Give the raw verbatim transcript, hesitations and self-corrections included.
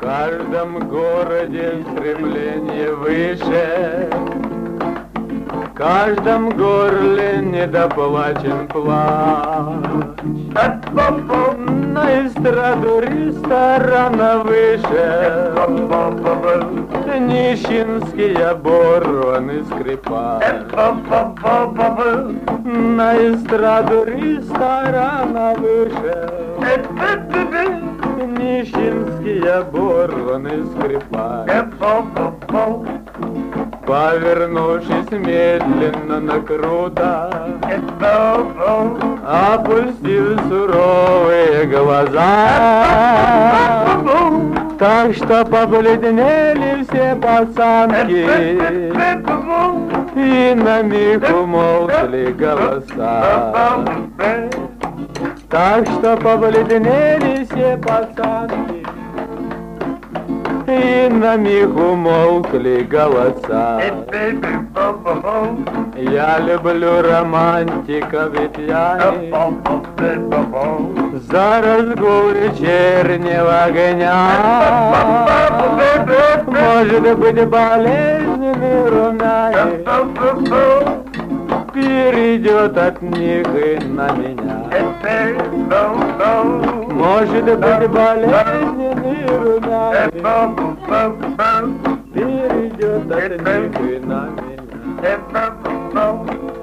каждом городе стремление выше, в каждом горле недоплачен плач. На эстраду ресторана вышел нищенские обороны скрипач. На эстраду ресторана вышел нищенские обороны скрипач. Повернувшись медленно на круто, опустил суровые глаза, так что побледнели все пацанки, и на миг умолкли голоса. Так что побледнели все пацанки, и на миг умолкли голоса. Я люблю романтиков, ведь я за разгул вечернего огня. Может быть, болезненный румянец перейдет от них и на меня. Может быть, болезненный румянец перейдет от них и на меня.